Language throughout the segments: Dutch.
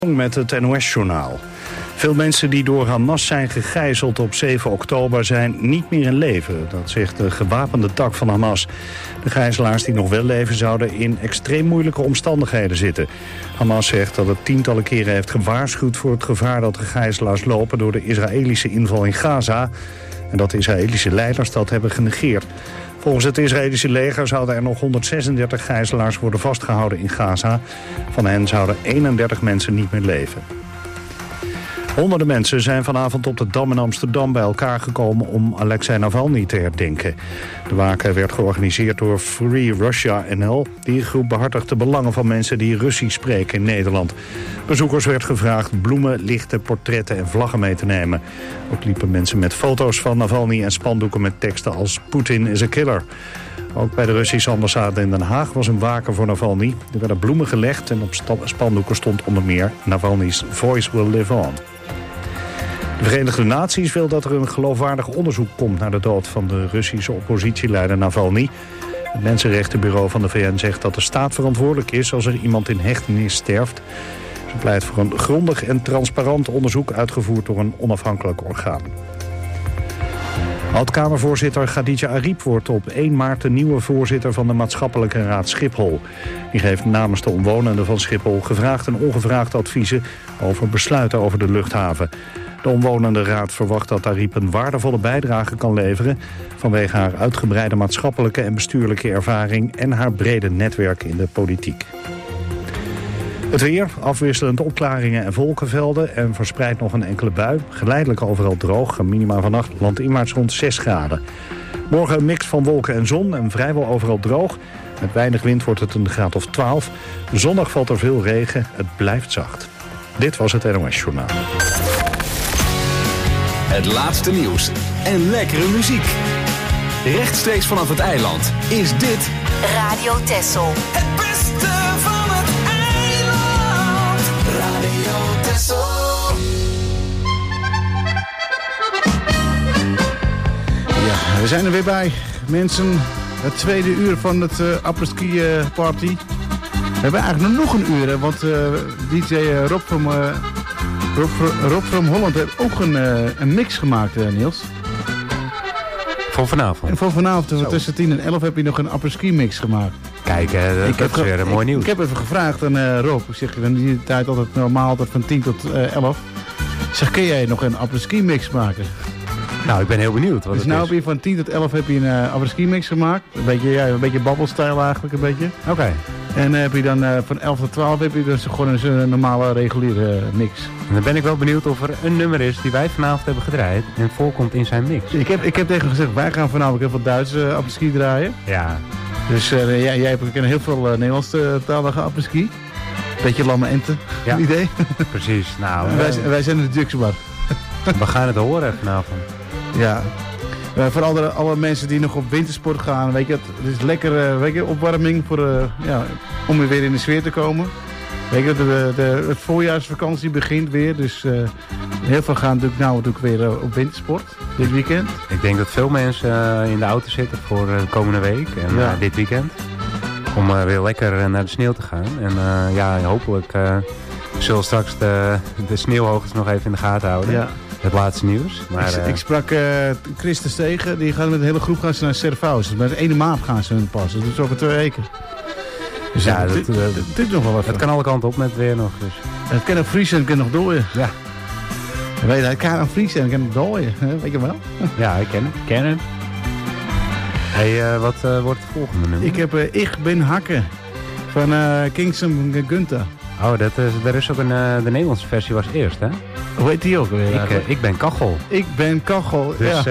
Met het NOS-journaal. Veel mensen die door Hamas zijn gegijzeld op 7 oktober zijn niet meer in leven. Dat zegt de gewapende tak van Hamas. De gijzelaars die nog wel leven zouden in extreem moeilijke omstandigheden zitten. Hamas zegt dat het tientallen keren heeft gewaarschuwd voor het gevaar dat de gijzelaars lopen door de Israëlische inval in Gaza. En dat de Israëlische leiders dat hebben genegeerd. Volgens het Israëlische leger zouden er nog 136 gijzelaars worden vastgehouden in Gaza. Van hen zouden 31 mensen niet meer leven. Honderden mensen zijn vanavond op de Dam in Amsterdam bij elkaar gekomen om Alexei Navalny te herdenken. De waken werd georganiseerd door Free Russia NL. Die groep behartigt de belangen van mensen die Russisch spreken in Nederland. Bezoekers werd gevraagd bloemen, lichten, portretten en vlaggen mee te nemen. Ook liepen mensen met foto's van Navalny en spandoeken met teksten als Poetin is a killer. Ook bij de Russische ambassade in Den Haag was een waken voor Navalny. Er werden bloemen gelegd en op spandoeken stond onder meer Navalny's voice will live on. De Verenigde Naties wil dat er een geloofwaardig onderzoek komt naar de dood van de Russische oppositieleider Navalny. Het Mensenrechtenbureau van de VN zegt dat de staat verantwoordelijk is als er iemand in hechtenis sterft. Ze pleit voor een grondig en transparant onderzoek uitgevoerd door een onafhankelijk orgaan. Oud-Kamervoorzitter Khadija Ariep wordt op 1 maart de nieuwe voorzitter van de Maatschappelijke Raad Schiphol. Die geeft namens de omwonenden van Schiphol gevraagd en ongevraagd adviezen over besluiten over de luchthaven. De omwonende raad verwacht dat Ariep een waardevolle bijdrage kan leveren vanwege haar uitgebreide maatschappelijke en bestuurlijke ervaring en haar brede netwerk in de politiek. Het weer, afwisselend opklaringen en wolkenvelden en verspreid nog een enkele bui. Geleidelijk overal droog, minima vannacht landinwaarts rond 6 graden. Morgen een mix van wolken en zon en vrijwel overal droog. Met weinig wind wordt het een graad of 12. Zondag valt er veel regen, het blijft zacht. Dit was het NOS Journaal. Het laatste nieuws en lekkere muziek. Rechtstreeks vanaf het eiland is dit Radio Texel. Het beste van het eiland. Radio Texel. Ja, we zijn er weer bij. Mensen, het tweede uur van het apres-ski party. We hebben eigenlijk nog een uur, want DJ Rob from Holland heeft ook een mix gemaakt, Niels. Voor vanavond? En voor vanavond, tussen 10 en 11 heb je nog een apres-ski mix gemaakt. Kijk, dat is weer een mooi nieuws. Ik heb even gevraagd aan Rob. Ik zeg, in die tijd altijd normaal altijd van 10 tot 11. Ik zeg, kun jij nog een apres-ski mix maken? Nou, ik ben heel benieuwd wat dus het nou is. heb je van 10 tot 11 heb je een apres-ski mix gemaakt. Een beetje babbelstijl eigenlijk, een beetje. Oké. En heb je dan van 11 tot 12 heb je dus gewoon een normale reguliere mix. En dan ben ik wel benieuwd of er een nummer is die wij vanavond hebben gedraaid en voorkomt in zijn mix. Ik heb tegen gezegd, wij gaan vanavond heel veel Duitse apres-ski draaien. Ja. Dus jij hebt ook heel veel Nederlandstalige apres-ski. Beetje lamme enten, Ja. idee. Precies. Nou, wij zijn in de Duxbar. we gaan het horen vanavond. Ja. Voor alle mensen die nog op wintersport gaan, weet je, het is lekker opwarming voor, om weer in de sfeer te komen. Weet je, het voorjaarsvakantie begint weer, dus heel veel gaan natuurlijk weer op wintersport dit weekend. Ik denk dat veel mensen in de auto zitten voor de komende week en dit weekend. Om weer lekker naar de sneeuw te gaan. En hopelijk zullen we straks de sneeuwhoogtes nog even in de gaten houden. Ja. Het laatste nieuws. Maar, ik sprak Chris de Stegen, die gaat met een hele groep gaan ze naar Servaus. Met 1 maand gaan ze hun passen, dus over 2 weken. Dus ja, dit nog wel even. Het kan alle kanten op met het weer nog. Dus. Het kan nog vriezen en het kan nog dooien. Ja. Weet je, het kan nog vriezen en het kan nog dooien. Weet je wel? Ja, ik ken het. Hey, wat wordt het volgende nummer? Ik heb Ik ben Hakken van Kingston Gunther. Oh, er is ook de Nederlandse versie was eerst, hè? Hoe heet die ook weer? Ik ben Kachel. Ik ben Kachel, dus,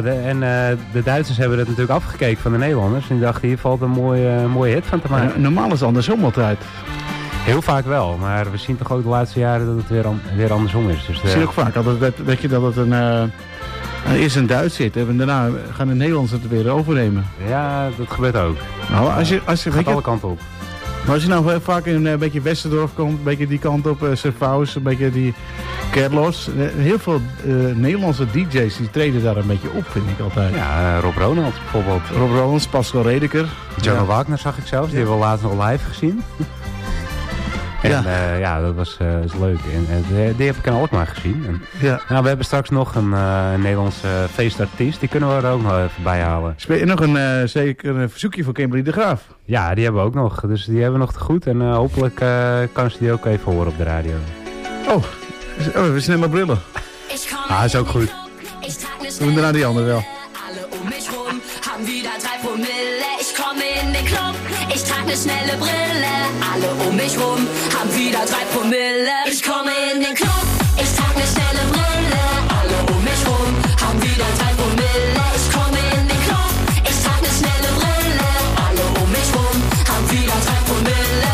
de Duitsers hebben het natuurlijk afgekeken van de Nederlanders. En die dachten, hier valt een mooie hit van te maken. Normaal is het andersom altijd. Heel vaak wel, maar we zien toch ook de laatste jaren dat het weer andersom is. Dus we zien ook vaak altijd dat het eerst een Duits zit en daarna gaan de Nederlanders het weer overnemen. Ja, dat gebeurt ook. Nou, als je gaat alle kanten op. Maar als je nou vaak in een beetje Westerdorf komt, een beetje die kant op, Servaus, een beetje die Kerlos. Heel veel Nederlandse DJ's die treden daar een beetje op, vind ik altijd. Ja, Rob Ronald bijvoorbeeld. Rob Ronald, Pascal Redeker. Jonah Wagner zag ik zelfs, die hebben we laatst nog live gezien. En dat was leuk. En die heb ik in Alkmaar gezien. En, we hebben straks nog een Nederlandse feestartiest. Die kunnen we er ook nog even bij halen. Speel je nog een verzoekje voor Kimberly de Graaf? Ja, die hebben we ook nog. Dus die hebben we nog te goed. En hopelijk kan ze die ook even horen op de radio. We zijn helemaal brillen. Is ook goed. We doen daarna die andere wel. Haben wieder 3 Promille, ich komme in den Club, ich trage ne schnelle Brille. Alle um mich rum haben wieder 3 Promille, ich komme in den Club, ich trage ne schnelle Brille. Alle um mich rum haben wieder 3 Promille, ich komme in den Club, ich trage ne schnelle Brille. Alle um mich rum haben wieder 3 Promille.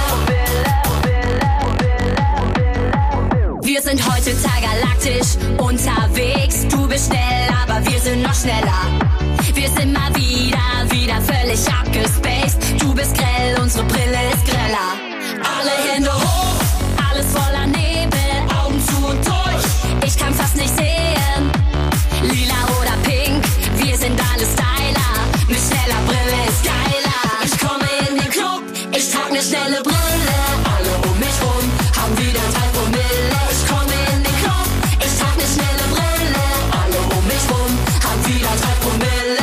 Wir sind heutzutage galaktisch unterwegs, du bist schnell, aber wir sind noch schneller. Wir sind mal wieder völlig abgespaced. Du bist grell, unsere Brille ist greller. Alle Hände hoch, alles voller Nebel, Augen zu und durch. Ich kann fast nicht sehen, lila oder pink, wir sind alle Styler. Mit schneller Brille ist geiler. Ich komme in den Club, ich trag ne schnelle Brille. Alle um mich rum haben wieder 3 Promille. Ich komme in den Club, ich trag ne schnelle Brille. Alle um mich rum haben wieder 3 Promille.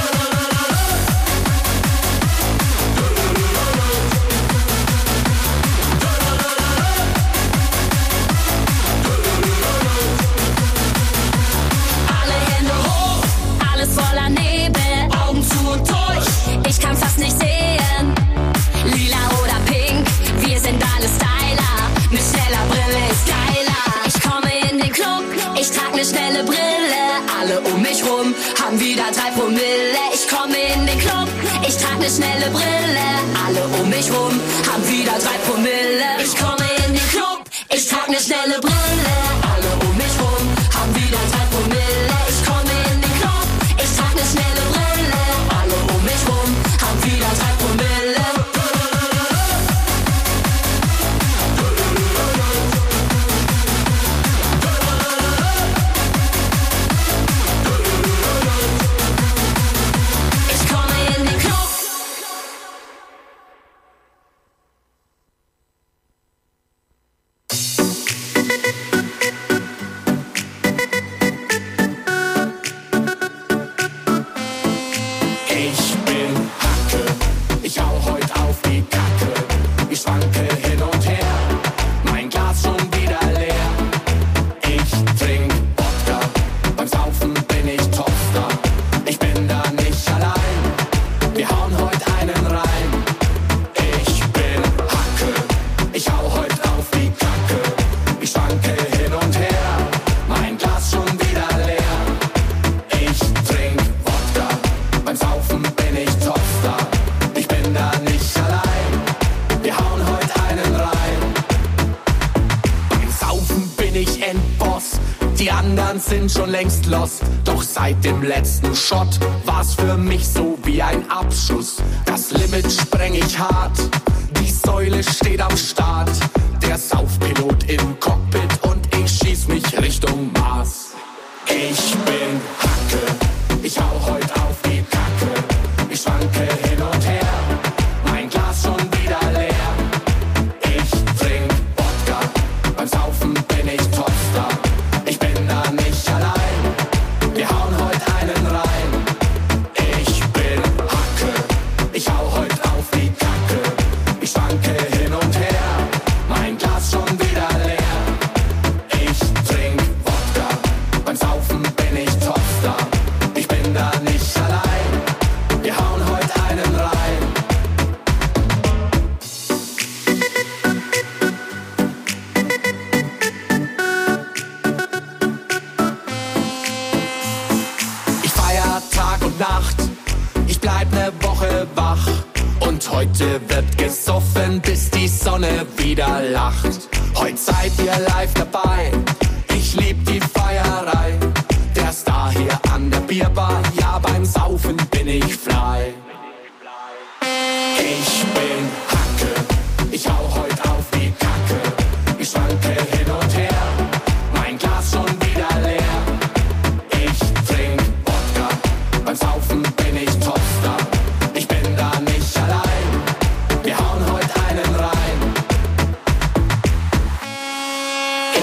Voller Nebel, Augen zu und durch. Ich kann fast nicht sehen, lila oder pink, wir sind alle Styler. Mit schneller Brille ist geiler. Ich komme in den Club, ich trag ne schnelle Brille. Alle um mich rum haben wieder 3 Promille. Ich komme in den Club, ich trag ne schnelle Brille. Alle um mich rum haben wieder 3 Promille. Ich komme in den Club, ich trag ne schnelle Brille. Alle um mich rum haben wieder 3 Promille. Ich komme in den Club, ich trag ne schnelle Brille. Alle um mich rum haben wieder 3 Promille. Ich komme in den Club. Sind schon längst lost, doch seit dem letzten Shot war's für mich so wie ein Abschuss. Das Limit spreng ich hart, die Säule steht am Start. Der Saufpilot im Cockpit und ich schieß mich Richtung Mars. Ich bin Hacke, ich hau heut auf die Kacke. Ich schwanke hin und her, mein Glas schon wieder leer. Ich trink Wodka, beim Saufen bin ich Topstar. Ich bin da nicht allein, wir hauen heut einen rein. Ich bin Hacke, ich hau heut auf die Kacke. Ich schwanke hin und her, mein Glas schon wieder leer. Ich trink Wodka, beim Saufen bin ich Topstar. Ich bin da nicht allein, wir hauen heut einen rein. Tag und Nacht, ich bleib ne Woche wach. Und heute wird gesoffen, bis die Sonne wieder lacht. Heute seid ihr live dabei, ich lieb die Feierei. Der Star hier an der Bierbar, ja beim Saufen bin ich fly. Ich bin Hacke, ich hau heut auf die Kacke. Ich schwanke hin und her, mein Glas schon wieder leer. Ich trink Wodka, beim Saufen bin ich Topstar. Ich bin da nicht allein, wir hauen heut einen rein.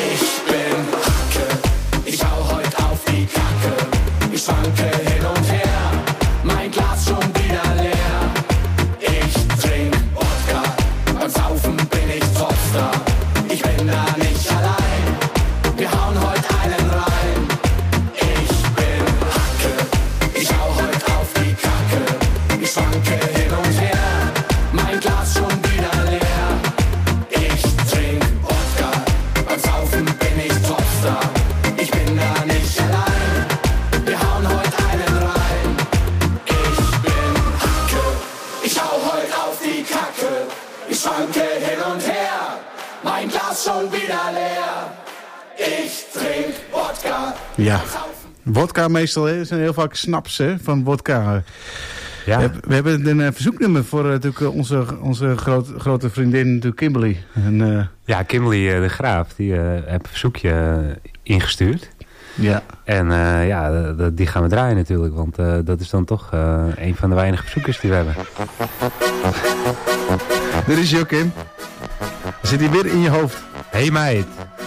Ich bin Hacke, ich hau heut auf die Kacke. Ich schwanke hin und her, mein Glas schon wieder leer. Ich trink Wodka, beim Saufen bin ich Topstar. Ich bin da nicht allein, wir hauen heut einen rein. Ich bin Hacke, ich hau heut auf die Kacke. Ich schwanke hin und her, mein Glas schon wieder leer. Ich trink Wodka, beim Saufen bin ich Topstar. Ich bin da nicht allein, wir hauen heut einen rein. Ich bin Hacke, ich hau heut auf die Kacke. Ich schwanke hin und her, mein Glas schon wieder leer. Ich trink Wodka. Ja, wodka meestal hè, zijn heel vaak snaps hè, van wodka. Ja. We hebben een verzoeknummer voor natuurlijk onze grote vriendin natuurlijk Kimberly. En, Ja, Kimberly de Graaf, die heeft een verzoekje ingestuurd. ja. En die gaan we draaien natuurlijk, want dat is dan toch een van de weinige verzoekers die we hebben. Dit is je Kim. Zit hij weer in je hoofd? Hey meid.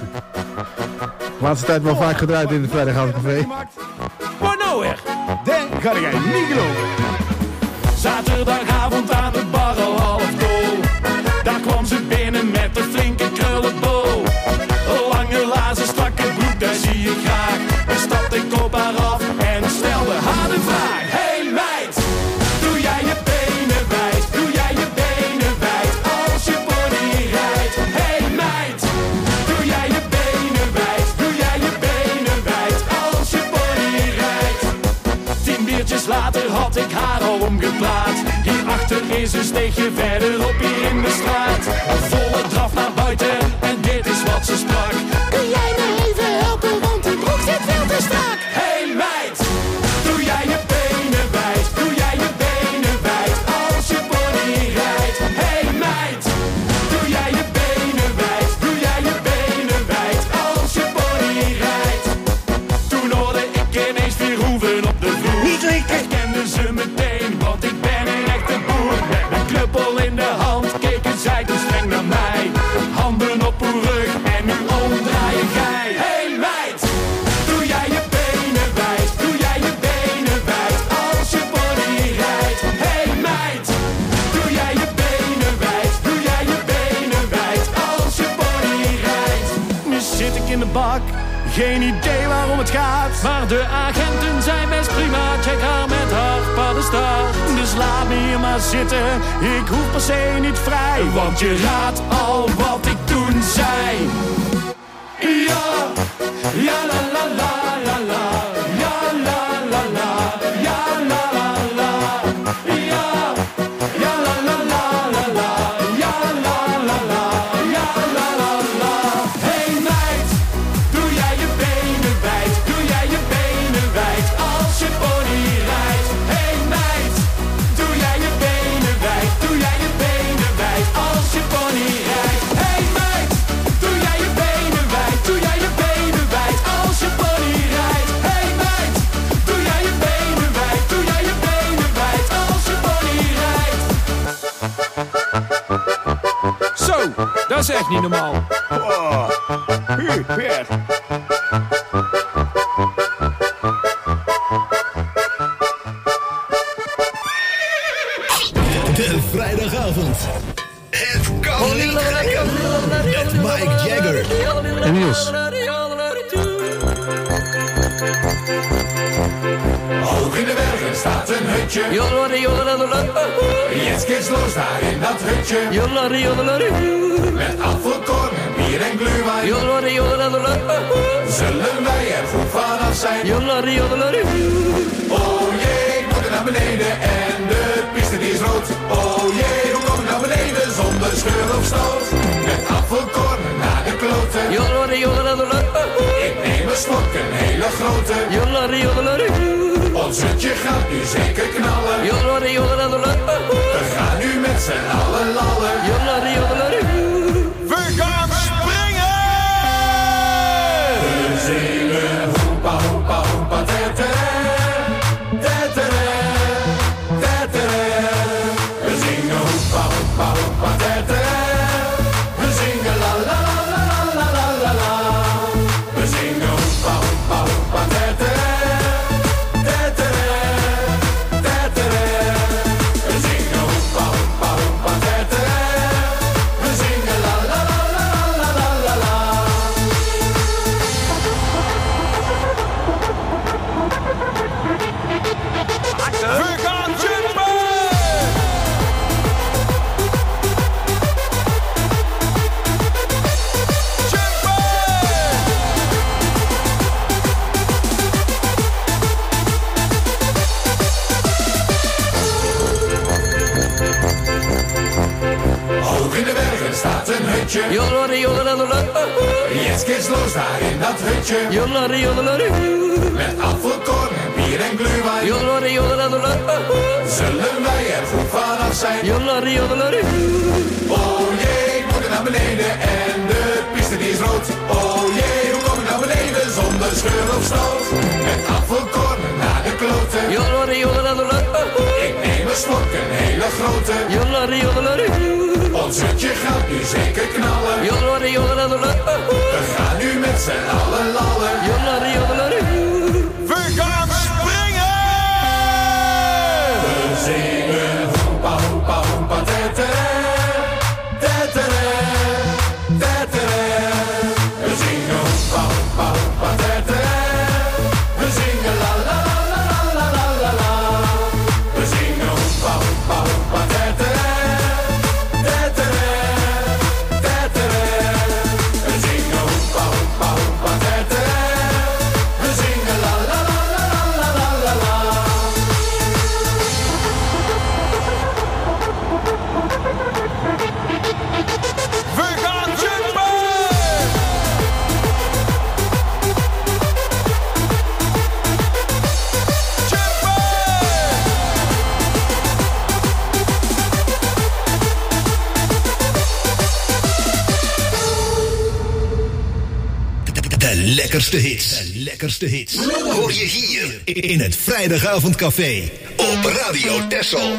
De laatste tijd wel vaak gedraaid in het Vrijdagavondcafé. Maar nou echt, dat ga jij niet geloven. Zaterdagavond aan de bar al half dol. Daar kwam ze binnen met een flinke krullenbol. Lange lazen, strakke broek, daar zie je graag. Dan stapte ik op haar af en stelde haar de vraag. Hey meid, doe jij je benen wijd? Doe jij je benen wijd als je pony rijdt? Hey meid, doe jij je benen wijd? Doe jij je benen wijd als je pony rijdt? 10 biertjes later had ik haar al omgepraat. Hierachter is een steegje verderop hier in de straat. Een volle draf naar buiten en dit is wat ze sprak. Kun jij me even helpen, want die broek zit veel te strak. Hey meid, doe jij je benen wijd? Doe jij je benen wijd als je pony rijdt? Hey meid, doe jij je benen wijd? Doe jij je benen wijd als je pony rijdt? Toen hoorde ik ineens weer hoeven op de vloer. Herkenden ze meteen, want ik ben een echte boer. Met een knuppel in de hand keken zij toen streng naar mij. Handen op uw rug en nu omdraaien gij. Hey meid, doe jij je benen wijd? Doe jij je benen wijd als je pony rijdt? Hey meid, doe jij je benen wijd? Doe jij je benen wijd als je pony rijdt? Nu zit ik in de bak, geen idee waarom het gaat. Maar de agenten zijn best prima, check haar met haar paddenstaart. Dus laat me hier maar zitten, ik hoef per se niet vrij. Want je raadt al wat ik toen zei. Ja, ja la la la la la. Ja la la la, ja la la la. Ja, ja la la la la la. Ja la la la, ja la la la. Hey meid, doe jij je benen wijd? Doe jij je benen wijd als je pony rijdt? Hey meid, doe jij je benen wijd? Doe jij je benen wijd als je pony rijdt? Hey meid, doe jij je benen wijd? Doe jij je benen wijd als je pony rijdt? Hey meid, doe jij je benen wijd? Doe jij je benen wijd als je pony rijdt? Zo, dat is echt niet normaal. Weer. De vrijdagavond. Het kan niet gekker. Met Mike Jagger. En Niels. Hoog in de bergen staat een hutje. Jetzt geht's los daar in dat hutje. Met apfelkorn en bier en glühwein. Zullen wij er goed vanaf zijn? Oh jee, ik moet er naar beneden en de piste die is rood. Oh jee, hoe kom ik naar beneden zonder scheur of stoot? Met apfelkorn naar de kloten. Ik neem een slok, een hele grote. Ons hutje gaat nu zeker knallen. We gaan nu met z'n allen lallen. We gaan springen! We zingen hoepa hoepa hoepa tetere, tetere, tetere. We zingen hoepa hoepa hoepa tetere. We zingen la la la la la la la la. hutje. Jetzt geht's los daar in dat hutje. Met apfelkorn en bier en glühwein. Zullen wij er goed vanaf zijn? Oh jee, ik moet naar beneden en de piste die is rood. Oh jee, hoe kom ik naar beneden zonder scheur of stoot? Met apfelkorn naar de kloten. Ik neem een slok, een hele grote. Ons hutje gaat nu zeker knallen. We gaan nu met z'n allen lallen. We gaan springen! We zingen hoempa, hoempa, hoempa, tetere, tetere, tetere. We zingen hoempa, hoempa, hoempa, tetere. We zingen la la la la la la la. We zingen hoempa, hoempa, hoempa, tetere, tetere, tetere. We zingen hoempa, hoempa, hoempa, tetere. We zingen la la la la la la la la. We gaan jumpen! De lekkerste hits. De lekkerste hits. Hoor je hier in het Vrijdagavondcafé op Radio Texel.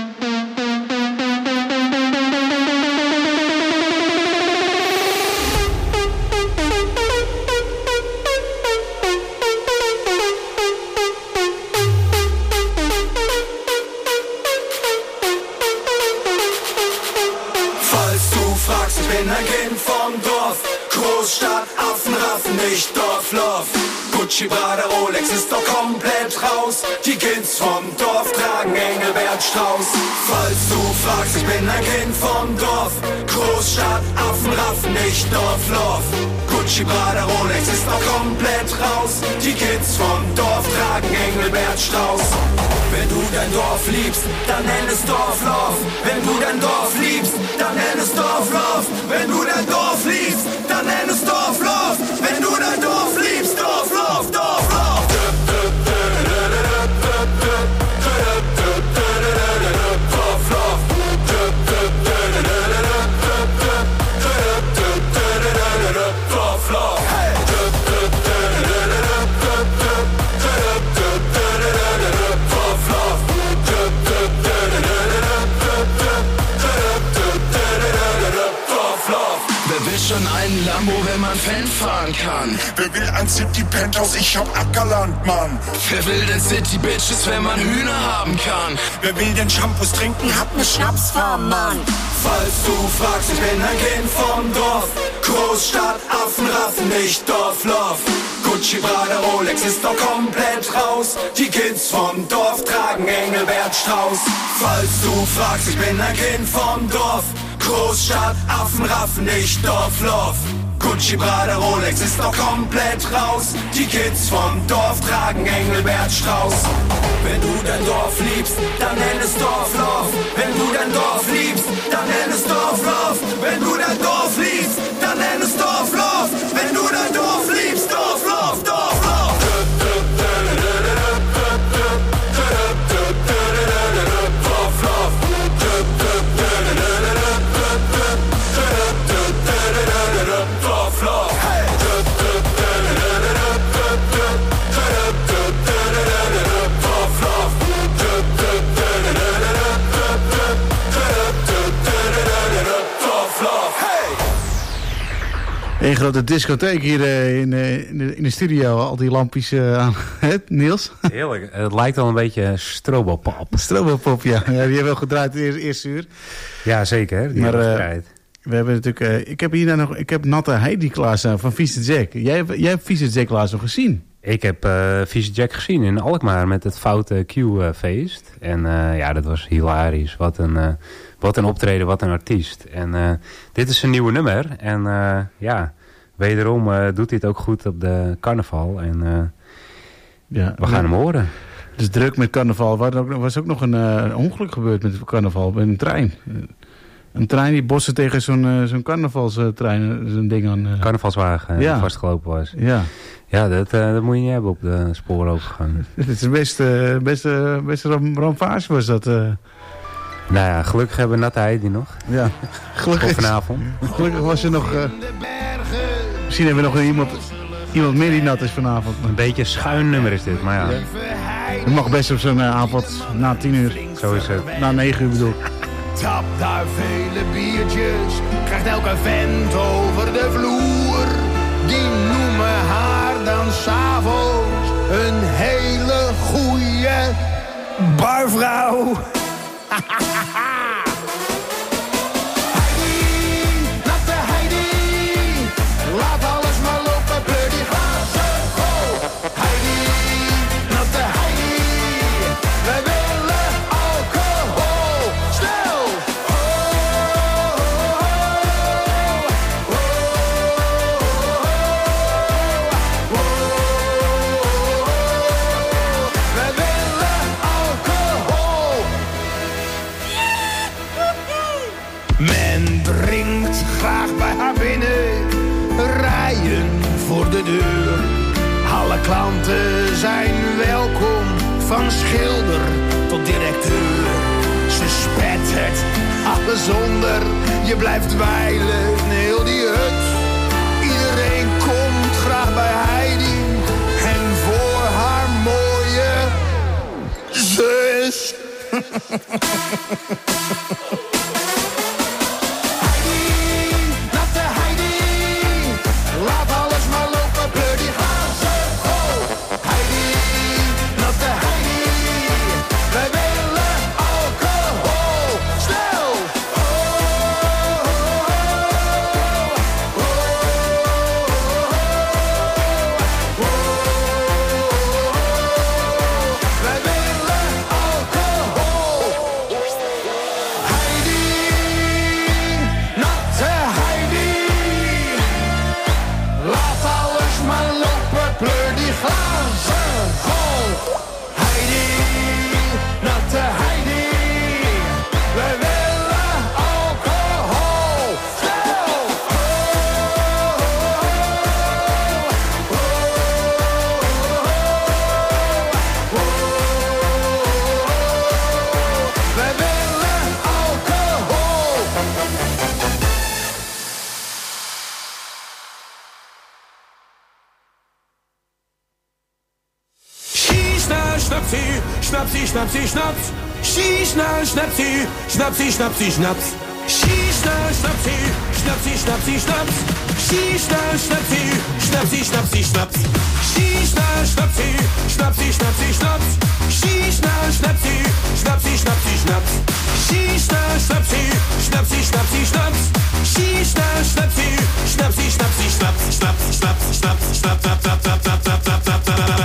Falls du fragst, ich bin ein Kind vom Dorf. Großstadt, Affenraffen, nicht Dorfloff. Gucci, Prada, Rolex ist doch komplett raus. Die Kids vom Dorf tragen Engelbert Strauß. Falls du fragst, ich bin ein Kind vom Dorf. Großstadt, Affenraffen, nicht Dorfloff. Gucci, Prada, Rolex ist doch komplett raus. Die Kids vom Dorf tragen Engelbert Strauß. Wenn du dein Dorf liebst, dann nenn es Dorfloff. Wenn du dein Dorf liebst, dann nenn es Dorfloff. Wenn du dein Dorf liebst, dann nenn es Dorfloff. Wenn du dein Dorf liebst, Dorfloff, Dorfloff. Wer will schon einen Lambo, wenn man Fan fahren kann? Wer will ein City Penthouse? Ich hab Ackerland, Mann. Wer will denn City Bitches, wenn man Hühner haben kann? Wer will denn Shampoos trinken? Hab ne Schnapsfarm, Mann. Falls du fragst, ich bin ein Kind vom Dorf. Großstadt, Affenraffen, nicht Dorfloff. Gucci, Prada, Rolex ist doch komplett raus. Die Kids vom Dorf tragen Engelbert Strauß. Falls du fragst, ich bin ein Kind vom Dorf. Großstadt, Affenraffen, nicht Dorfloff. Gucci, Prada, Rolex ist doch komplett raus. Die Kids vom Dorf tragen Engelbert Strauß. Wenn du dein Dorf liebst, dann nenn es Dorfloff. Wenn du dein Dorf liebst, dann nenn es Dorfloff. Wenn du dein Dorf liebst, dann nenn es Dorfloff. Wenn du dein Dorf liebst, Dorfloff, Dorfloff. Een grote discotheek hier in de studio. Al die lampjes aan. Niels? Heerlijk. Het lijkt wel een beetje strobopop. Strobopop, ja. Ja. Die hebben wel gedraaid de eerste uur. Ja, zeker. Die hebben gedraaid. We hebben natuurlijk... ik heb hier nog... Ik heb Natte Heidi klaarstaan van Vieze Jack. Jij hebt Vieze Jack laatst nog gezien. Ik heb Vieze Jack gezien in Alkmaar met het Foute Q-feest. En ja, dat was hilarisch. Wat een optreden, wat een artiest. En dit is een nieuwe nummer. En ja, wederom doet hij het ook goed op de carnaval. En ja, we gaan hem horen. Het is druk met carnaval. Er was ook nog een ongeluk gebeurd met het carnaval. Met een trein. een trein die botste tegen zo'n carnavalstrein. Zo'n ding aan. Carnavalswagen vastgelopen was. Ja. Ja, dat moet je niet hebben op de sporen overgegaan. Het is best ramfage was dat. Nou ja, gelukkig hebben we natte Heidi nog. Ja, gelukkig. Vanavond. Gelukkig was er nog... misschien hebben we nog iemand meer die nat is vanavond. Een beetje een schuin nummer is dit, maar ja. Het mag best op zo'n avond na 10 uur. Zo is het. Na 9 uur bedoel ik. Tap daar vele biertjes, krijgt elke vent over de vloer. Die noemen haar dan 's avonds een hele goeie barvrouw. Heidi, natte Heidi, laat alles maar lopen, pleur die glazen vol. Heidi, natte Heidi, wij willen alcohol, snel. Wij willen alcohol. Men drinkt graag bij haar binnen, rijen voor de deur. Alle klanten zijn welkom, van schilder tot directeur. Ze spettert alles onder, je blijft dweilen in heel die hut. Iedereen komt graag bij Heidi en voor haar mooie zus. Natte Heidi, laat alles maar lopen, pleur die glazen vol. Heidi, natte Heidi, wij willen alcohol, snel. Wij willen alcohol. Heidi, natte Heidi, laat alles maar lopen, pleur die glazen vol. Heidi, natte Heidi, wij willen alcohol, snel. Wij willen alcohol. Schießner, Schnapsi, Schnapsi, Schnapsi, Schnaps. Schießner, Schnapsi, Schnapsi, Schnapsi, Schnaps. Schießner, Schnapsi, Schnapsi, Schnapsi, Schnaps. Schießner, Schnapsi, Schnapsi, Schnapsi, Schnaps. Schießner, Schnapsi, Schnapsi, Schnapsi, Schnaps. Schießner, Schnapsi, Schnapsi, Schnapsi, Schnaps. Schießner, Schnapsi, Schnapsi, Schnapsi, Schnaps. Schießner, Schnapsi, Schnapsi, Schnapsi, Schnaps. Schnaps, Schnaps, Schnaps, Schnaps, Schnaps, Schnaps, Schnaps, Schnaps, Schnaps, Schnaps,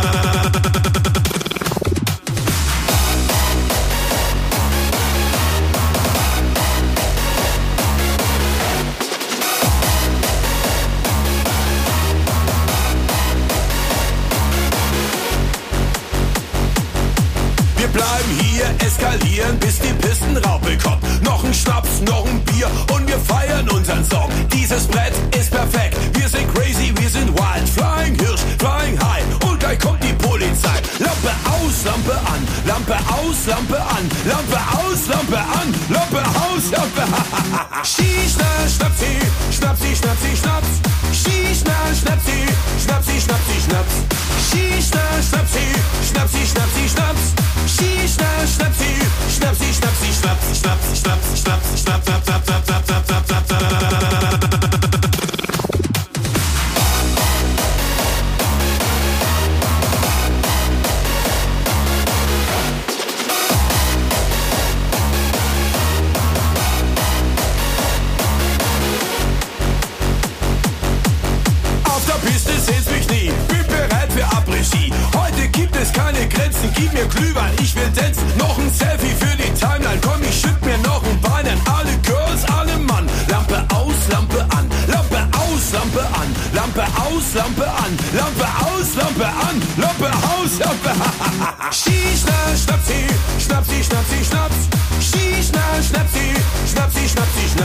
Wir bleiben hier, eskalieren, bis die Pistenraupe kommt. Noch ein Schnaps, noch ein Bier und wir feiern unseren Song. Dieses Brett ist perfekt, wir sind crazy, wir sind wild. Flying Hirsch, flying high und gleich kommt die Polizei. Lampe aus, Lampe an, Lampe aus, Lampe an, Lampe aus, Lampe an, Lampe aus, Lampe Schießner, Schnapsi, Schnapsi, Schnapsi, Schnaps. Schießner, Schnapsi, Schnapsi, Schnapsi, Schnaps. Schießner, Schnapsi, Schnapsi, Schnapsi, Schnaps. Schießner, Schnapsi, Schnapsi, Schnapsi, Schnaps. Schnaps, Schnaps, Schnaps, Schnaps, Schnaps, Schnaps, Schnaps, Schnaps, Schnaps, Schnaps, Auf der Piste seht's mich nie, bin bereit für Après-Ski. Heute gibt es keine Grenzen, gib mir Glühwein, ich will tanzen. Noch ein Selfie für die Timeline, komm, ich schütt mir noch ein Bein an. Alle Girls, alle Mann, Lampe aus, Lampe an, Lampe aus, Lampe an, Lampe aus, Lampe an, Lampe aus, Lampe an, Lampe aus, Lampe Schießner, Schnapsi, Schnapsi, Schnapsi, Schnaps. Schießner, Schnapsi, Schnapsi, Schnapsi, Schnaps.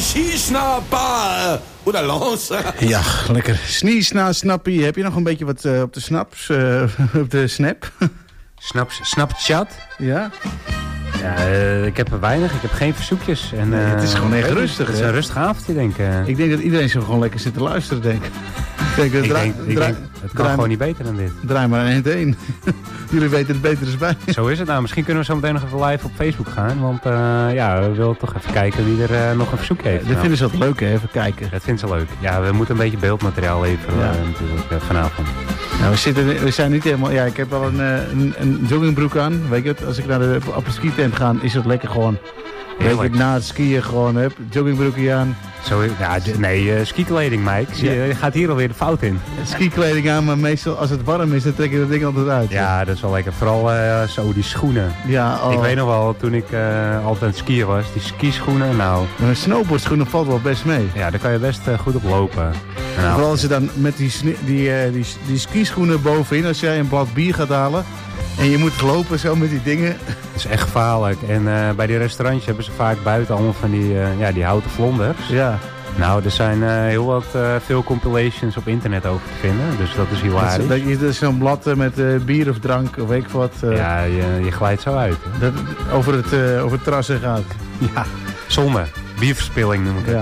Schiesnapper oder Lance. Ja, lekker. Sniesna, snappie. Heb je nog een beetje wat op de snaps? Op de snap? Snapchat? Ja. Ja, ik heb er weinig. Ik heb geen verzoekjes. En, nee, het is gewoon echt rustig. Het is een rustig avondje, denk ik. Ik denk dat iedereen zo gewoon lekker zit te luisteren, denk ik. Ik denk, het kan gewoon niet beter dan dit. Draai maar een 1. Jullie weten het beter dan bij. Zo is het nou. Misschien kunnen we zo meteen nog even live op Facebook gaan. Want we willen toch even kijken wie er nog een verzoekje heeft. Dat vinden ze wat leuk, hè? Even kijken. Dat vinden ze leuk. Ja, we moeten een beetje beeldmateriaal leveren natuurlijk vanavond. Nou, we zijn niet helemaal... Ja, ik heb wel een joggingbroek aan. Weet je het? Als ik naar de ski tent ga, is het lekker gewoon. Weet je, na het skiën gewoon heb joggingbroekje aan. Zo, ja, skikleding, Mike. Je gaat hier alweer de fout in. Skikleding aan, maar meestal als het warm is, dan trek je dat ding altijd uit. Ja, dat is wel lekker. Vooral zo die schoenen. Ja, Ik weet nog wel, toen ik altijd aan het skiën was, die skischoenen, nou... Maar snowboardschoenen valt wel best mee. Ja, daar kan je best goed op lopen. Vooral als je dan met die skischoenen bovenin, als jij een blad bier gaat halen... En je moet lopen zo met die dingen. Het is echt gevaarlijk. En bij die restaurantjes hebben ze vaak buiten allemaal van die houten vlonders. Ja. Nou, er zijn heel wat veel compilations op internet over te vinden. Dus dat is hilarisch. Dat is zo'n blad met bier of drank of weet ik wat. Ja, je glijdt zo uit. Dat over het terrassen gaat. Ja, zonde. Bierverspilling noem ik het. Ja.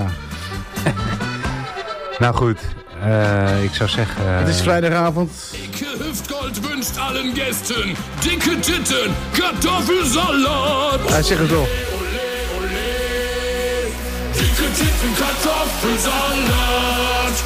Nou goed. Ik zou zeggen... Het is vrijdagavond. Icke Hüftgold wünscht allen Gästen dicke Titten, Kartoffelsalat. Hij zegt het wel. Dicke Titten, Kartoffelsalat.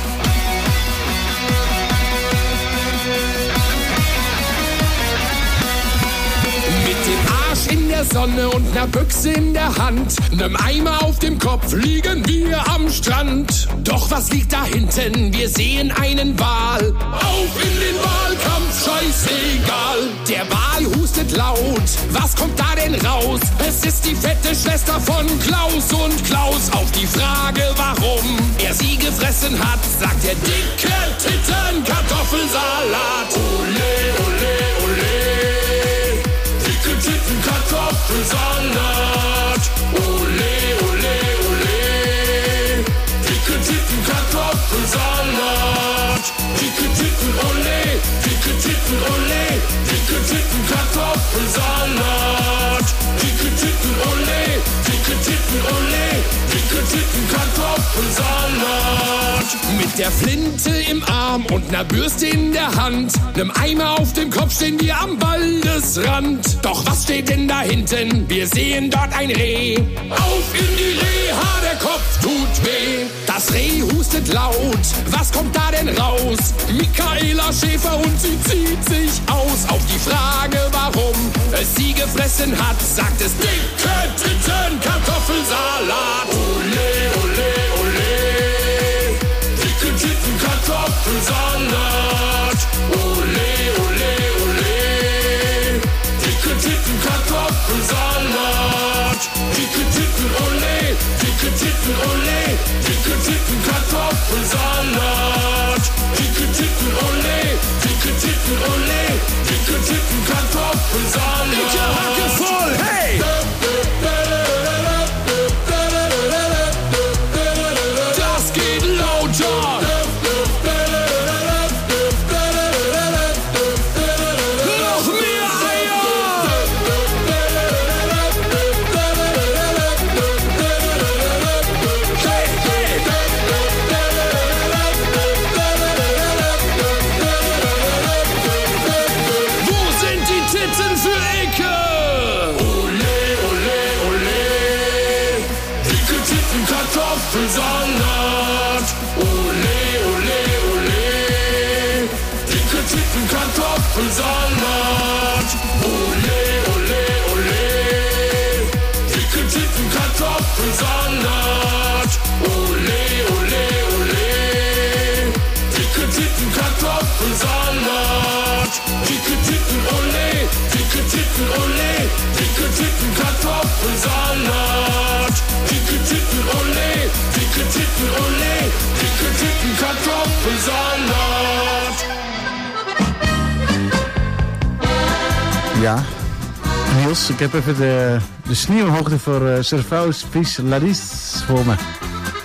Mit dem Arsch in der Sonne und ner Büchse in der Hand, nem Eimer auf dem Kopf liegen wir am Strand. Doch was liegt da hinten? Wir sehen einen Wal. Auf in den Wahlkampf, scheißegal. Der Wal hustet laut, was kommt da denn raus? Es ist die fette Schwester von Klaus und Klaus. Auf die Frage, warum er sie gefressen hat, sagt er dicke Titten, Kartoffelsalat. Ole, ole, ole. Dicke Titten, Kartoffelsalat. Ole, ole, ole. Dicke Titten, Kartoffelsalat. Dicke Titten, ole. Dicke Titten, ole. Dicke Titten, Kartoffelsalat. Dicke Titten, ole. Dicke Titten, ole. Dicke Titten, Kartoffelsalat. Mit der Flinte im Arm und ner Bürste in der Hand, nem Eimer auf dem Kopf stehen wir am Waldesrand. Doch was steht denn da hinten? Wir sehen dort ein Reh. Auf in die Reha, der Kopf tut weh. Das Reh hustet laut, was kommt da denn raus? Michaela Schäfer und sie zieht sich aus. Auf die Frage, warum es sie gefressen hat, sagt es dicke Titten, Kartoffelsalat. Ole, ole, ole. Dicke Titten, Kartoffelsalat. Ole, ole, ole. Dicke Titten, Kartoffelsalat. Dicke Titten, ole. Dicke Titten, ole. Dicke Titten, Kartoffelsalat. Dicke Titten, ole. Dicke Titten, ole. Dicke Titten, Kartoffelsalat. Dicke Hacke voll, hey! Das geht lauter. Noch mehr Eier. Hey, hey. Wo sind die Titten für Ecke? Ole, ole, ole. Dicke Titten, Kartoffelsalat. Ole, ole, ole. Dicke Titten, Kartoffelsalat. Ole, ole, ole. Dicke Titten, Kartoffelsalat. Ole, ole, ole. Dicke Titten, Kartoffelsalat. Dicke Titten, ole. Dicke Titten, ole. Dicke Titten, Kartoffelsalat. Dicke Titten, ole. Dicke Titten, ole. Dicke Titten, Kartoffelsalat. Ja. Niels, ik heb even de sneeuwhoogte voor Servaus Vis Laris voor me.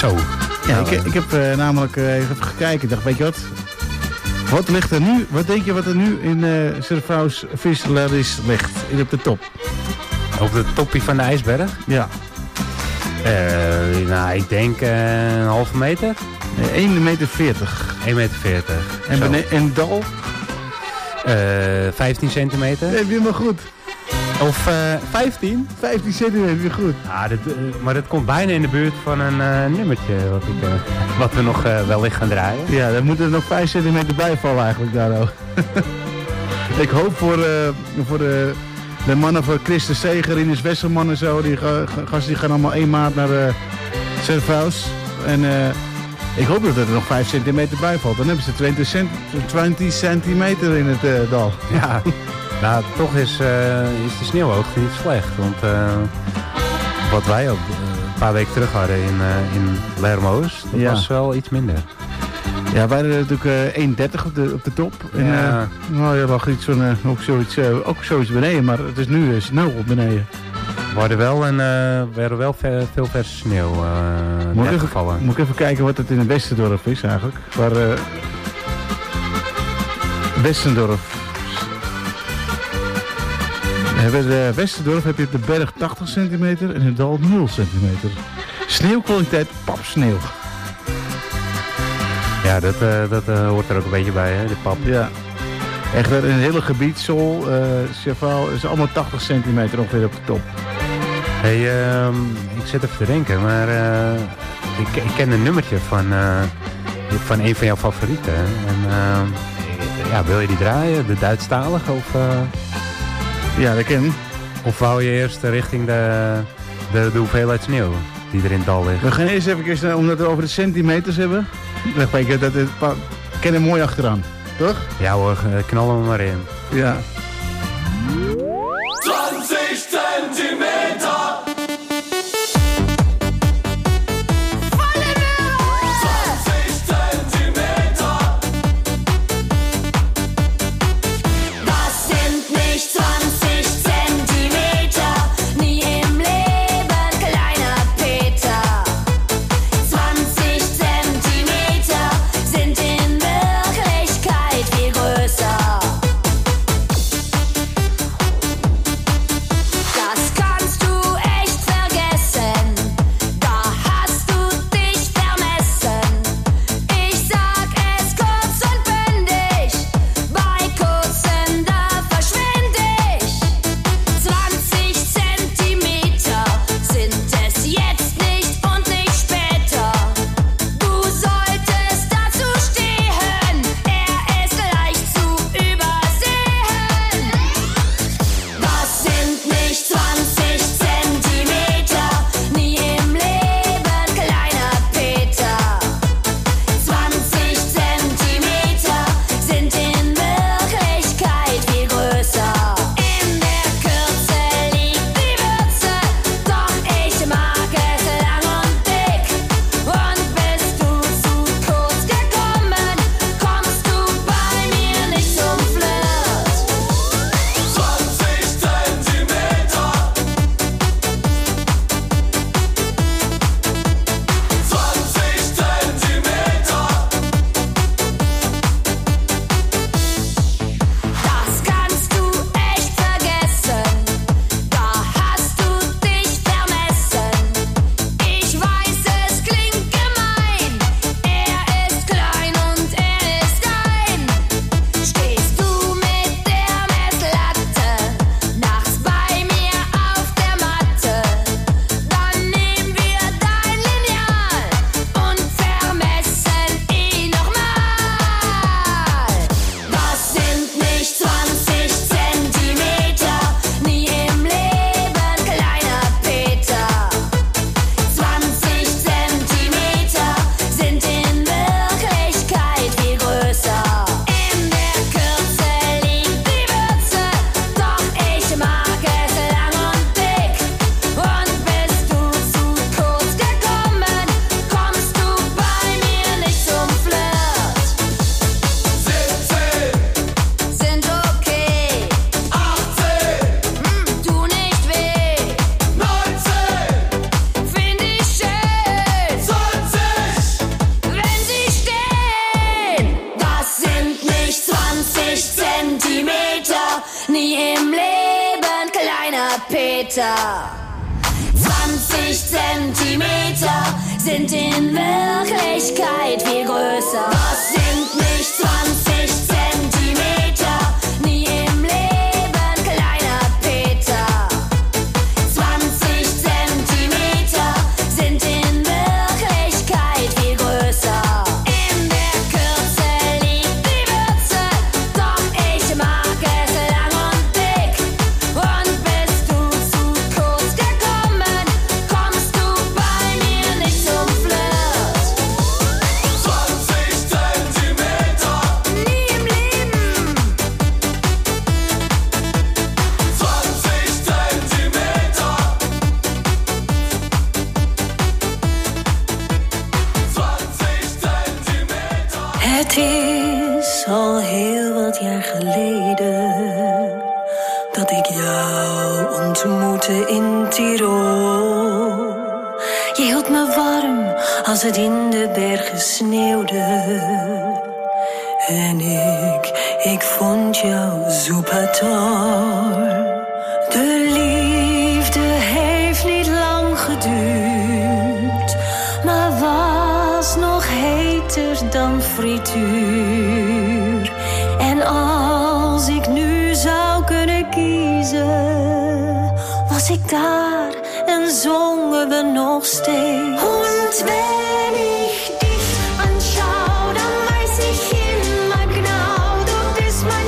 Zo. Ja, ik heb namelijk even gekeken. Ik dacht, weet je wat? Wat ligt er nu? Wat denk je wat er nu in Servaus Visseris ligt? Op de top. Op de toppie van de ijsberg? Ja. Nou, ik denk een halve meter. 1,40 meter. 1,40 meter. En dal? 15 centimeter. Nee, helemaal goed. Of 15? 15 centimeter, weer goed. Ja, maar dat komt bijna in de buurt van een nummertje wat we nog wellicht gaan draaien. Ja, daar moeten er nog 5 centimeter bij vallen eigenlijk daar ook. Ik hoop voor de mannen van Christen Seger, Ines Wesselman en zo, die gasten die gaan allemaal 1 maand naar Servaus. En ik hoop dat er nog 5 centimeter bij valt. Dan hebben ze 20 centimeter in het dal. Ja. Nou, toch is de sneeuwhoogte niet slecht. Want wat wij ook een paar weken terug hadden in Lermoos, dat was wel iets minder. Ja, wij hadden natuurlijk 1,30 op de top. En, nou, er lag iets van, ook zoiets beneden, maar het is nu 0 beneden. We hadden wel veel verse sneeuw gevallen. Moet ik even kijken wat het in het Westendorp is eigenlijk. Waar Westendorp. Bij Westendorp heb je op de berg 80 centimeter en in het dal 0 centimeter. Sneeuwkwaliteit, papsneeuw. Ja, dat hoort er ook een beetje bij, hè, de pap. Ja. Echt in het hele gebied, Sol, Cheval, is allemaal 80 centimeter ongeveer op de top. Hey, ik zit even te denken, maar ik ken een nummertje van een van jouw favorieten. En wil je die draaien? De Duitsstalige of... Ja, dat ken ik. Of wou je eerst richting de hoeveelheid sneeuw die er in het dal ligt? We gaan eerst even, omdat we over de centimeters hebben. Dan weet ik dat het ken er mooi achteraan, toch? Ja hoor, knallen we maar in. Ja. 20 centimeter! Das kannst du nie im Leben, kleiner Peter. 20 Zentimeter sind in Wirklichkeit viel größer. Was sind nicht 20 Zentimeter, nie im Leben, kleiner Peter. 20 Zentimeter sind in Wirklichkeit viel größer. In der Kürze liegt die Würze, doch ich mag es lang und dick. Und bist du zu kurz gekommen, kommst du bei mir nicht zum Flirt. 20 Zentimeter, nie im Leben. 20 Zentimeter. 20 Zentimeter. Het is al heel wat jaar geleden dat ik jou ontmoette in Tirol. Je hield me warm als het in de bergen sneeuwde. En ik vond jou super toll. De liefde heeft niet lang geduurd, maar was nog heter dan frituur. En als ik nu zou kunnen kiezen, was ik daar en zongen we nog steeds. Und wenn ich dich anschaue, dann weiß ich immer genau, du bist mein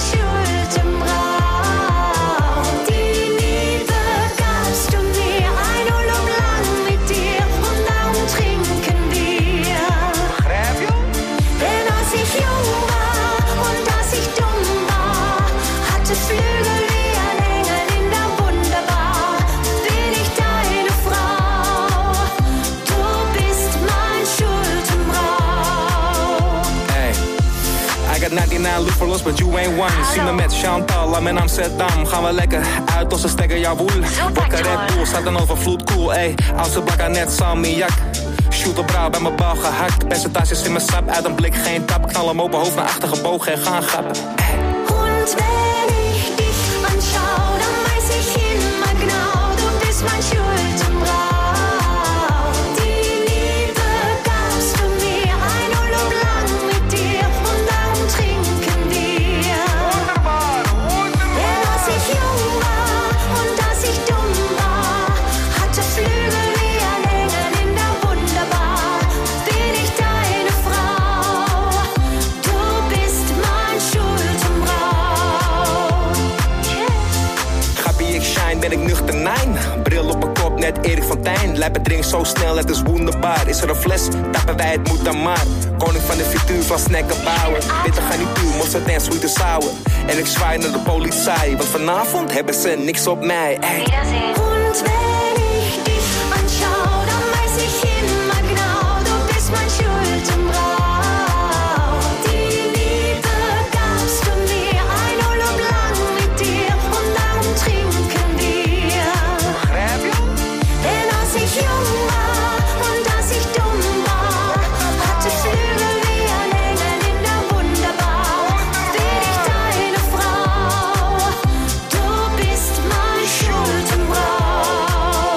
Schuldenbrau. Die Liebe gabst du mir, ein Urlaub lang mit dir und darum trinken wir. Begrijp je? Denn als ich jung war und als ich dumm war, hatte Flügel wie ein Engel in der Wunderbar. Bin ich deine Frau, du bist mein Schuldenbrau. Hey, I got 99 loopholes, but you ain't one. Zie me met Chantal, I'm in Amsterdam. Gaan we lekker uit als een stekker, jawoel. Wakker Red Bull, staat een overvloed, cool, ey. Oudste bakker net salmiak. Shoot op brouw bij mijn bal gehakt. Percentages in mijn sap, uit een blik geen tap. Knal hem open, hoofd naar achter gebogen en gaan grappen. Und wenn ich dich anschaue, dann weiß ich immer genau, du bist mein Schuldenbrau. Die Liebe gabst du mir, ein Urlaub lang mit dir und darum trinken wir. Denn als ich jung war und als ich dumm war, hatte Flügel wie ein Engel in der Wunderbar. Bin ich deine Frau, du bist mein Schuldenbrau. Grappie, ik shine, ben ik nuchter, nein. Bril op mijn kop, net Erik van Tijn. Lijpen drink zo snel, het is wonderbaar. Is er een fles, tappen wij, het moet dan maar. Koning van de frituur, van snacken bouwen. Witte garnituur, mosterd en sweet and sour. En ik zwaai naar de politie, want vanavond hebben ze niks op mij. Ey. Und wenn ich dich anschaue, dann weiß ich immer genau, du bist mein Schuldenbrau. Die Liebe gabst du mir, ein Urlaub lang mit dir und darum trinken wir. Begrijp je? Denn als ich jung war und als ich dumm war, hatte Flügel wie ein Engel in der Wunderbar. Bin ich deine Frau, du bist mein Schuldenbrau.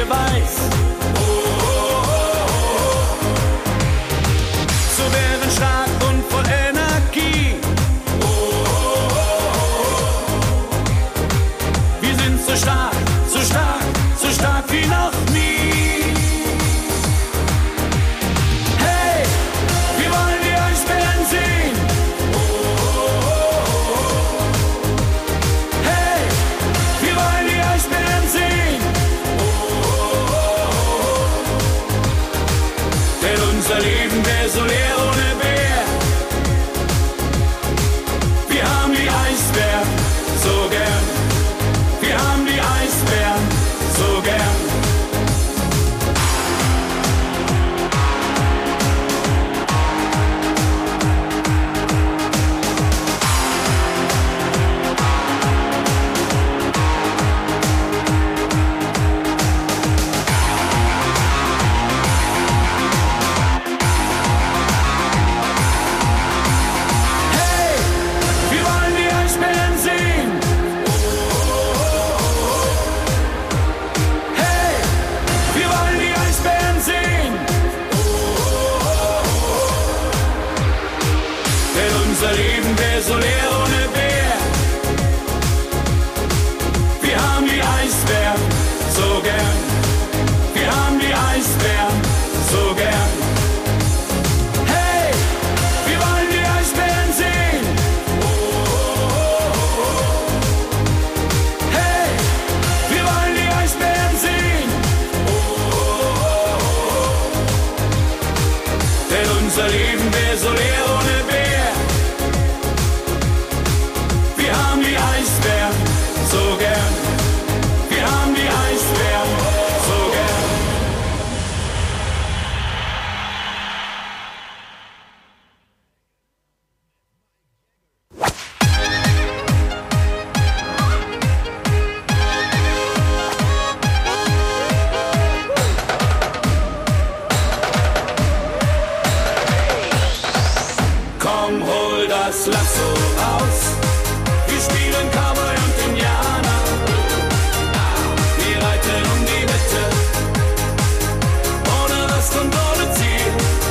Beweis. So wären stark und voll Energie. Wir sind so stark, so stark, so stark wie noch nie. Hey, wir wollen die Eisbären sehen. Hey, wir wollen die Eisbären sehen. Denn unser Leben wäre so leer ohne Bär. Wir haben die Eisbären so gern. Wir haben die Eisbären so gern. Hey, wir wollen die Eisbären sehen. Hey, wir wollen die Eisbären sehen. Denn unser Leben wäre so leer ohne Bär. Wir haben die Eisbären so gern. Wir haben die Eisbären so gern. Hey, wir wollen die Eisbären sehen. Hey, wir wollen die Eisbären sehen. Denn unser Leben wäre so leer ohne Bär. Wir haben die Eisbären so gern. Wir haben die Eisbären so gern. Komm, hol das Lasso raus. Wir spielen Cowboy und Indianer. Wir reiten um die Wette. Ohne Rast und ohne Ziel.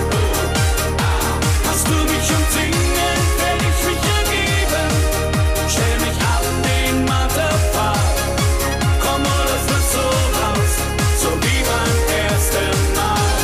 Hast du mich umzingelt, will ich mich ergeben. Stell mich ab den Marterpfahl. Komm, hol das Lasso raus. So wie beim ersten Mal.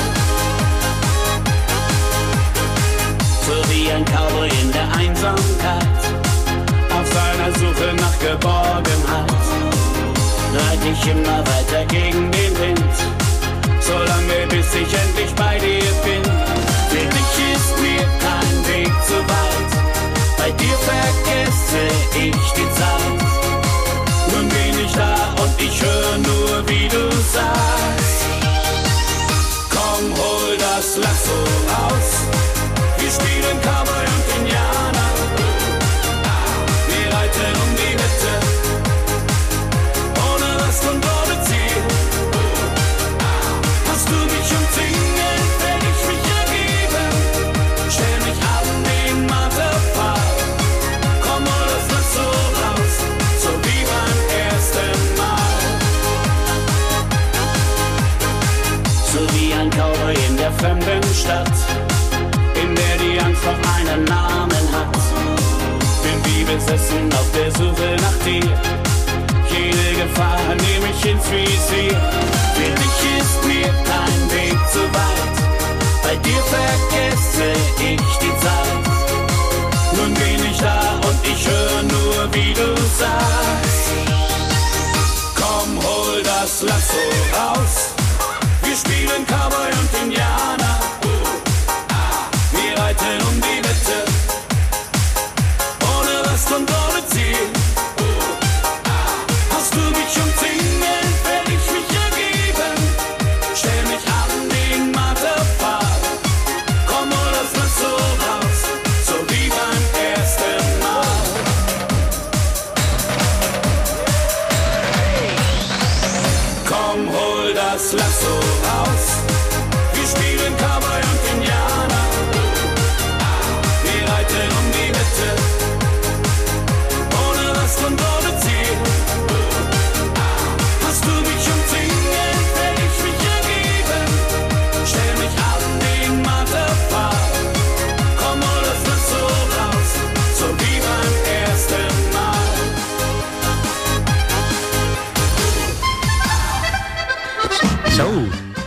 So wie ein Cowboy in der Einsamkeit, auf seiner Suche nach Geborgenheit, reit ich immer weiter gegen den Wind, solange bis ich endlich bei dir bin. Für dich ist mir kein Weg zu weit, bei dir vergesse ich die Zeit. Nun bin ich da und ich höre nur, wie du sagst. Komm, hol das Lasso raus. Wir spielen Cowboy und Indianer. Wir reiten um die Wette. Ohne Rast und ohne Ziel. Hast du mich umzingelt, will ich mich ergeben. Stell mich an den Marterpfahl. Komm, hol das Lasso raus. So wie beim ersten Mal. So wie ein Cowboy in der fremden Stadt, in der die Angst noch einen Namen hat. Bin wie besessen auf der Suche nach dir. Jede Gefahr nehme ich ins Visier. Für dich ist mir kein Weg zu weit. Bei dir vergesse ich die Zeit. Nun bin ich da und ich höre nur, wie du sagst. Komm, hol das Lasso raus. Wir spielen Cowboy und Indianer. Wir reiten um die Wette. Ohne Rast und ohne Ziel. Hast du mich umzingelt, will ich mich ergeben. Stell mich an den Marterpfahl. Komm, hol das Lasso raus. So wie beim ersten Mal. Komm, hol das Lasso raus. Wir spielen Cowboy und Indianer. Wir reiten um die Wette. Ohne Rast und ohne Ziel. Hast du mich umzingelt, will ich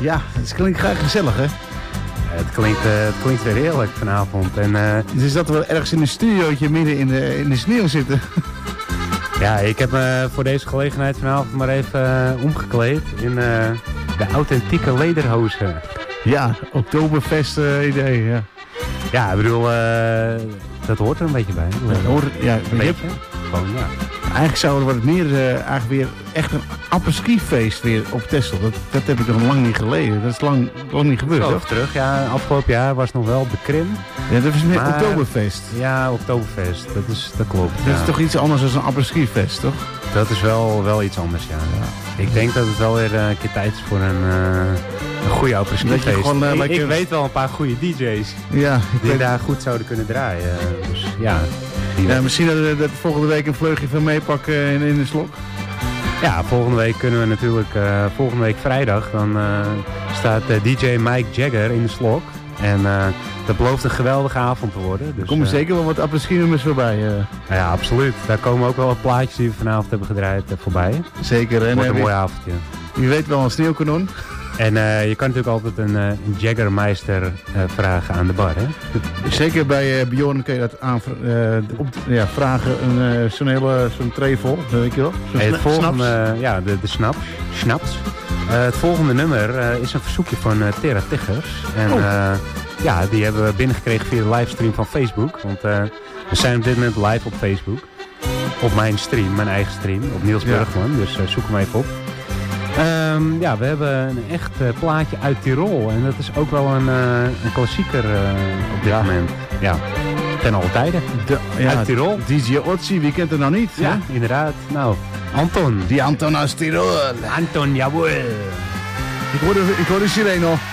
Ja, het klinkt graag gezellig, hè? Het klinkt weer heerlijk vanavond. En, dus is dat we ergens in een studiootje midden in de sneeuw zitten? Ja, ik heb me voor deze gelegenheid vanavond maar even omgekleed in de authentieke lederhozen. Ja, Oktoberfest idee, ja. Ja, ik bedoel, dat hoort er een beetje bij. Ja, een beetje. Gewoon, ja. Eigenlijk zou er wat meer, eigenlijk weer echt een apres-ski-feest weer op Texel. Dat heb ik nog lang niet geleden. Dat is lang niet gebeurd, toch? Terug, ja. Afgelopen jaar was nog wel de Krim. Ja, dat is meer Oktoberfest. Ja, Oktoberfest. Dat klopt. Dat is toch iets anders dan een apres-ski-fest, toch? Dat is wel iets anders, ja. Ik denk dat het wel weer een keer tijd is voor een goede apres-ski-feest. Ik weet wel een paar goede DJ's die daar goed zouden kunnen draaien. Dus ja... Ja, misschien dat volgende week een vleugje van meepakken in de slok. Ja, volgende week kunnen we natuurlijk, volgende week vrijdag, dan staat DJ Mike Jagger in de slok. En dat belooft een geweldige avond te worden. Dus, er komen zeker wel wat apres-ski-nummers voorbij. Ja, absoluut. Daar komen ook wel wat plaatjes die we vanavond hebben gedraaid voorbij. Zeker. En wordt een mooi avondje. Je weet wel, een sneeuwkanon. En je kan natuurlijk altijd een Jaggermeister vragen aan de bar, hè? Zeker bij Bjorn kun je dat vragen, zo'n tray vol, weet je wel? Het volgende, ja, de snaps. Het volgende nummer is een verzoekje van Tera Tiggers. En ja, die hebben we binnengekregen via de livestream van Facebook. Want we zijn op dit moment live op Facebook. Op mijn stream, mijn eigen stream, op Niels Burgman. Dus zoek hem even op. Ja, we hebben een echt plaatje uit Tirol. En dat is ook wel een klassieker op dit moment. Ja, ten alle tijden. Uit Tirol. DJ Otzi, wie kent het nou niet? Ja, hè? inderdaad. Nou, Anton. Die Anton uit Tirol. Anton, jawohl. Ik hoor de sirene al.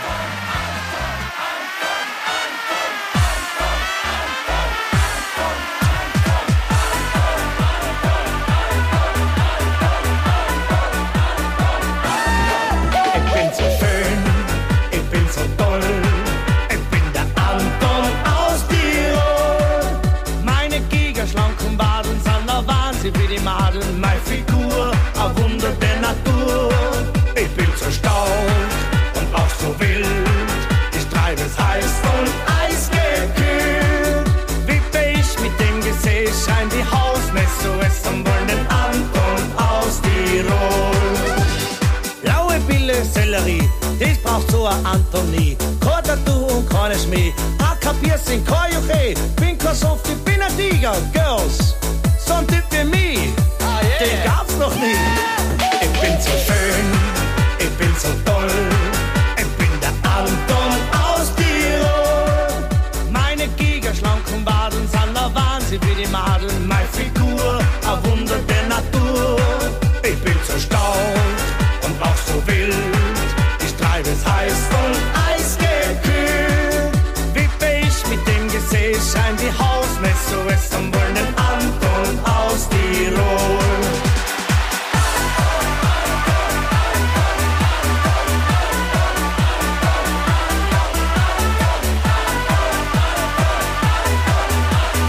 Wie die Madel, meine Figur, ein Wunder der Natur. Ich bin so stark und auch so wild. Ich treibe es heiß und eisgekühlt. Wie ich mit dem Gesicht scheint die Hausmesse es am wollen Anton aus Tirol. Blaue Pille, Sellerie, das braucht so ein Antonie. Kein Tattoo und keine Schmäh, A-Piercing, kein Juche. Bin kein Soft, ich bin ein Tiger, Girls. So'n Typ wie mich, den gab's noch nie. Ich bin so schön, ich bin so toll. Ich bin der Anton aus Tirol. Meine Giga schlanken Baden sind der Wahnsinn wie die Madel. Meine Figur, ein Wunder der Natur. Ich bin so stark und auch so wild. Ich treibe es heiß und eisgekühlt. Wie ich mit dem Gesicht scheint die Hausmesse es am wollen Anton aus Tirol.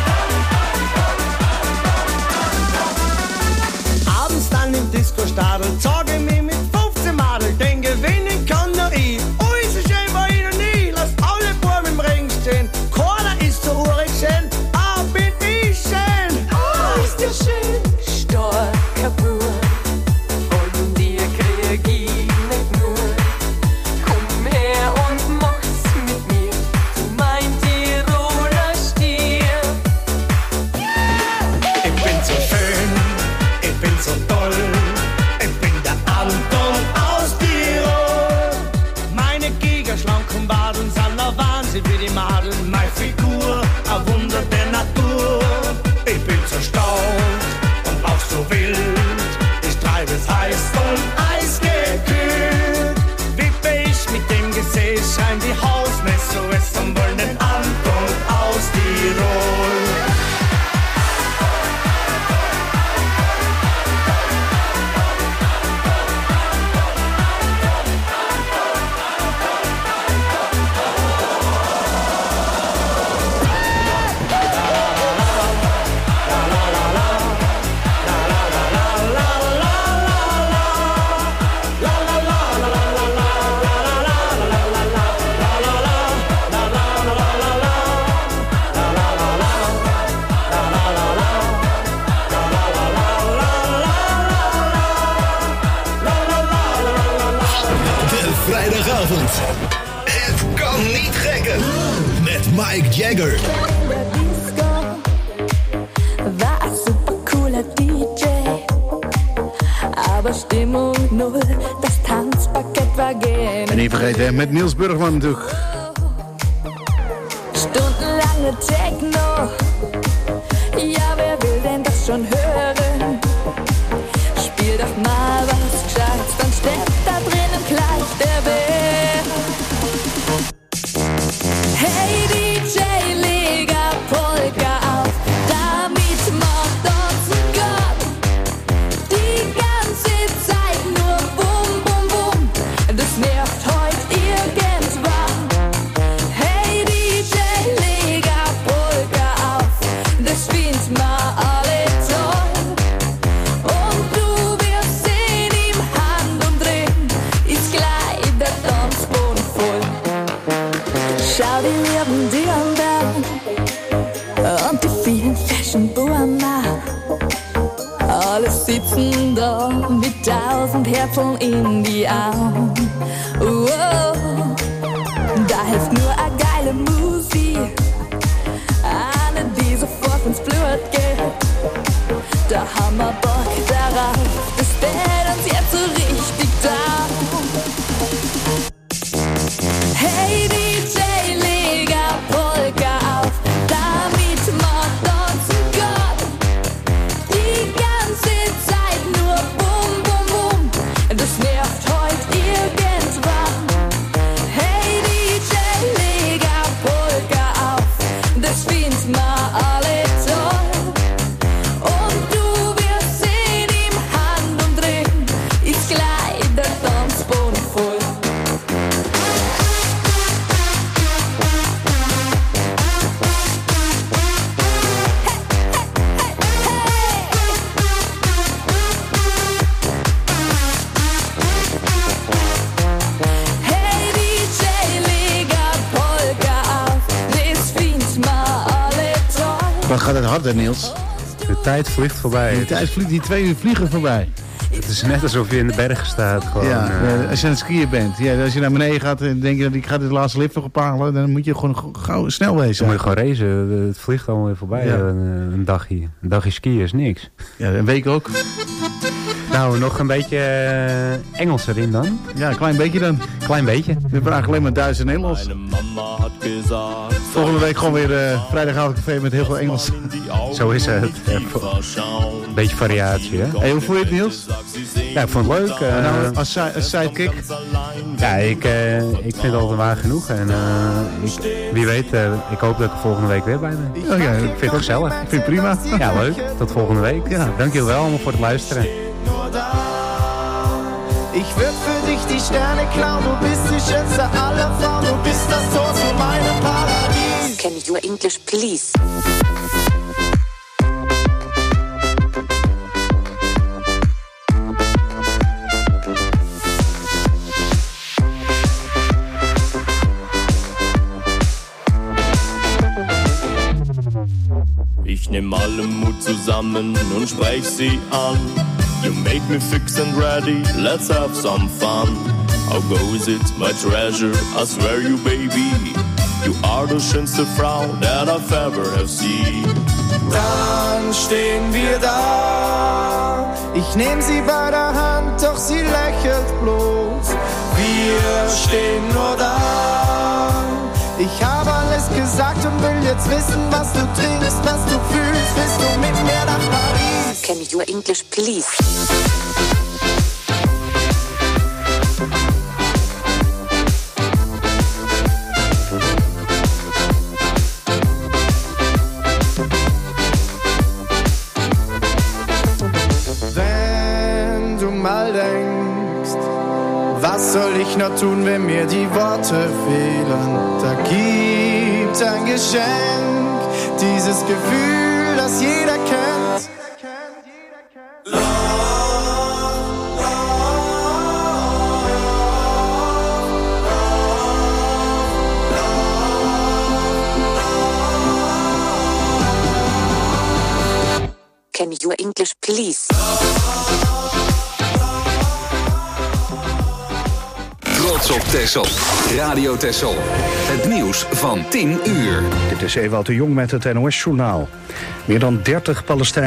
Abends dann im Disco-Stadel Jagger. War ein super cooler DJ, aber Stimmung null, das Tanzpaket war gehen. En niet vergeten, met Niels Burgman natuurlijk. Stundenlange Techno, ja, wer will denn das schon hören? Spiel doch mal was Gescheites, dann steppt da drinnen gleich der Bär. Hey DJ, leg a Polka auf, damit macht uns ein Gott. Die ganze Zeit nur Bum, Bum, Bum, das nervt heut irgendwann. Hey DJ, leg a Polka auf, das findet man alle toll. Und du wirst sehen, im Handumdrehen ist gleich der Tanzboden voll. Schau die lieben Dirndl und die vielen Fashion-Burma. Alle sitzen da mit 1000 Herzeln in die Augen. Da hilft nur eine geile Musik, eine, die sofort ins Blut geht. Da haben wir Bock darauf, das steht uns jetzt so richtig down. Hey DJ, leg a Polka auf, damit macht uns ein Gott. Die ganze Zeit nur Bum, Bum, Bum, das nervt heut irgendwann. Hey DJ, leg a Polka auf, das findet man alle toll. Und du wirst sehen, im Handumdrehen ist gleich der Tanzboden voll. Hey DJ, leg a Polka auf, das findet man alle toll. Wat gaat het hard, hè, Niels? De tijd vliegt voorbij. De tijd vliegt, die 2 uur vliegen voorbij. Het is net alsof je in de bergen staat. Gewoon, Ja, als je aan het skiën bent. Ja, als je naar beneden gaat en denk je dat ik ga de laatste lift nog ophalen, dan moet je gewoon gauw snel wezen. Dan moet je gewoon racen. Het vliegt allemaal weer voorbij. Ja. Een dagje. Een dagje skiën is niks. Ja, een week ook. Nou, nog een beetje Engels erin dan. Ja, een klein beetje dan. Klein beetje. We hebben eigenlijk alleen maar Duits en Nederlands. Volgende week gewoon weer vrijdagavondcafé met heel veel Engels. Zo is het. Een beetje variatie, hè? Hey, hoe vond je het, Niels? Ja, ik vond het leuk. Nou, als sidekick? Ja, ik vind het altijd waar genoeg. En wie weet, ik hoop dat ik er volgende week weer bij ben. Okay, ik vind het gezellig. Ik vind het prima. Ja, leuk. Tot volgende week. Ja. Dank jullie wel allemaal voor het luisteren. Ich würd für dich die Sterne klauen, du bist die schönste aller Frauen, du bist das Tor zu meinem Paradies. Can you English, please? Ich nehm alle Mut zusammen und sprech sie an. You make me fix and ready, let's have some fun. How goes it, my treasure? I swear you, baby, you are the schönste Frau that I've ever have seen. Dann stehen wir da, ich nehm sie bei der Hand, doch sie lächelt bloß. Wir stehen nur da, ich habe alles gesagt und will jetzt wissen, was du trinkst, was du fühlst. Willst du mit mir nach Paris? Can you English, please? Wenn du mal denkst, was soll ich noch tun, wenn mir die Worte fehlen? Da gibt ein Geschenk, dieses Gefühl, das jeder kennt. Can you English, please? trots op Texel. Radio Texel. Het nieuws van 10 uur. Dit is Ewout de Jong met het NOS-journaal. Meer dan 30 Palestijnen